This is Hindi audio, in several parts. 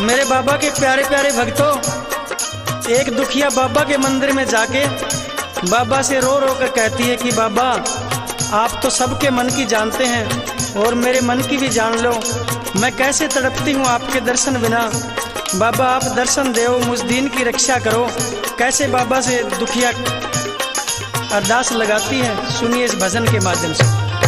मेरे बाबा के प्यारे प्यारे भक्तों, एक दुखिया बाबा के मंदिर में जाके बाबा से रो रो कर कहती है कि बाबा आप तो सबके मन की जानते हैं और मेरे मन की भी जान लो, मैं कैसे तड़पती हूँ आपके दर्शन बिना। बाबा आप दर्शन दो, मुझ दीन की रक्षा करो। कैसे बाबा से दुखिया अरदास लगाती है, सुनिए इस भजन के माध्यम से।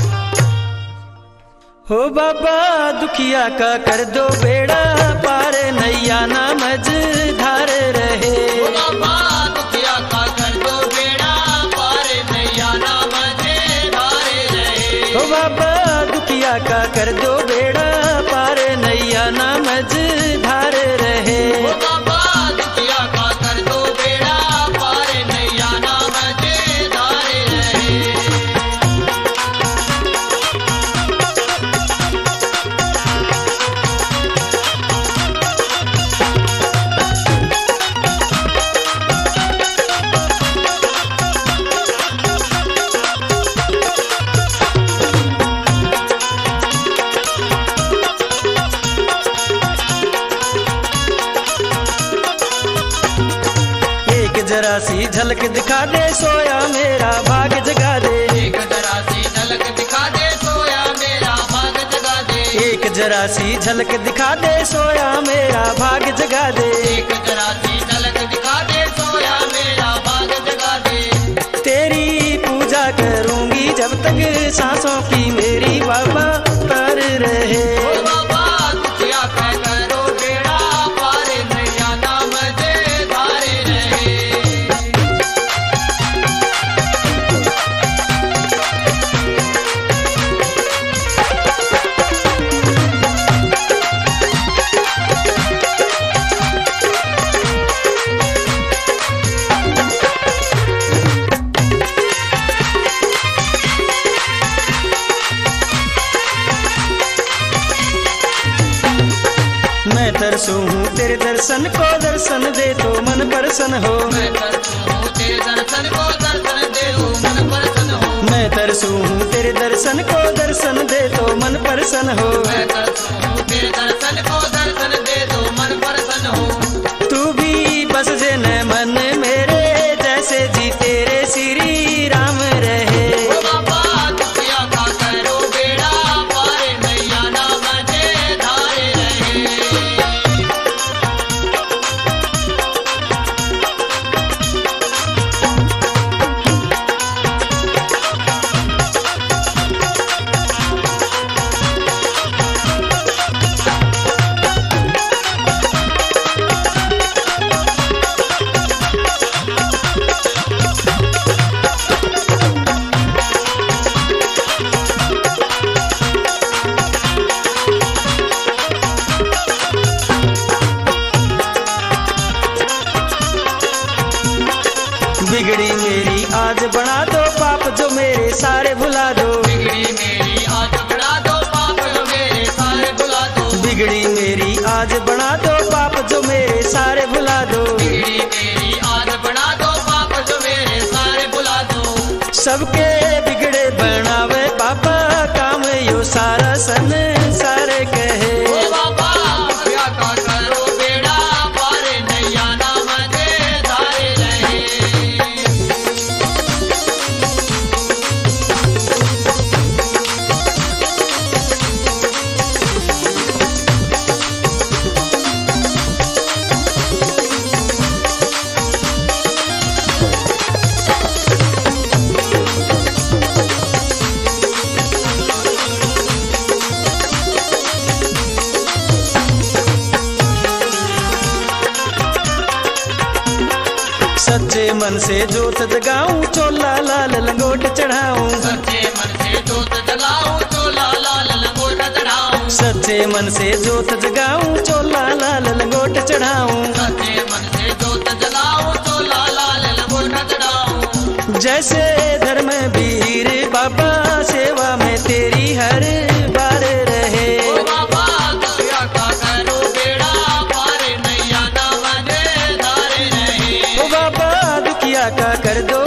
हो बाबा दुखिया का कर दो बेड़ा पार, नैया ना मझधार रहे। हो बाबा दुखिया का कर दो बेड़ा पार, नैया ना मझधार रहे। हो बाबा दुखिया का कर दो बेड़ा पार, नैया ना मझधार रहे। हो बाबा दुखिया का कर दो बेड़ा पार, नैया ना मझधार रहे। जरा सी झलक दिखा दे, सोया मेरा भाग जगा दे। एक जरा सी झलक दिखा दे, सोया मेरा भाग जगा दे। एक जरा सी झलक दिखा दे, सोया मेरा भाग जगा दे। एक जरा सी झलक दिखा दे, सोया मेरा भाग जगा दे। तेरी पूजा करूंगी जब तक सांसों की मेरी बाबा तार रहे। हो बाबा दुखिया का करो बेड़ा पार, नैया ना मझधार रहे। मैं तरसू हूँ तेरे दर्शन को, दर्शन दे तो मन प्रसन्न हो। मैं तरसू हूँ तेरे दर्शन को, दर्शन दे तो मन प्रसन्न हो। मैं तरसू हूँ तेरे दर्शन को, दर्शन दे तो मन प्रसन्न हो। मैं तरसू हूँ तेरे दर्शन को, दर्शन दे तो मन प्रसन्न हो। तू भी बस जे न मन मेरे, जैसे जी तेरे श्री राम रहे। हो बाबा दुखिया का करो बेड़ा पार, नैया ना मझधार रहे। बिगड़ी मेरी आज बना दो, पाप जो मेरे सारे भुला दो। बिगड़ी मेरी आज बना दो, पाप जो मेरे सारे भुला दो। बिगड़ी मेरी आज बना दो, पाप जो मेरे सारे भुला दो। बिगड़ी मेरी आज बना दो, पाप जो मेरे सारे भुला दो। सबके बिगड़े बनावे पापा, काम यो सारा संसार कहे। हो बाबा दुखिया का करो बेड़ा पार, नैया ना मझधार रहे। सच्चे मन से जोत जगाऊं, चोला लाल लंगोट चढ़ाऊं। सच्चे मन से जोत जलाऊं, चोला लाल लंगोट चढ़ाऊं। सच्चे मन से जोत जगाऊं, चोला लाल लंगोट चढ़ाऊं। सच्चे मन से जोत जलाऊं, चोला लाल लंगोट चढ़ाऊं। जैसे धर्म वीर बाबा, सेवा में तेरी हर बार रहे। हो बाबा दुखिया का करो बेड़ा पार, नैया ना मझधार रहे। ओ बाबा दुखिया का कर दो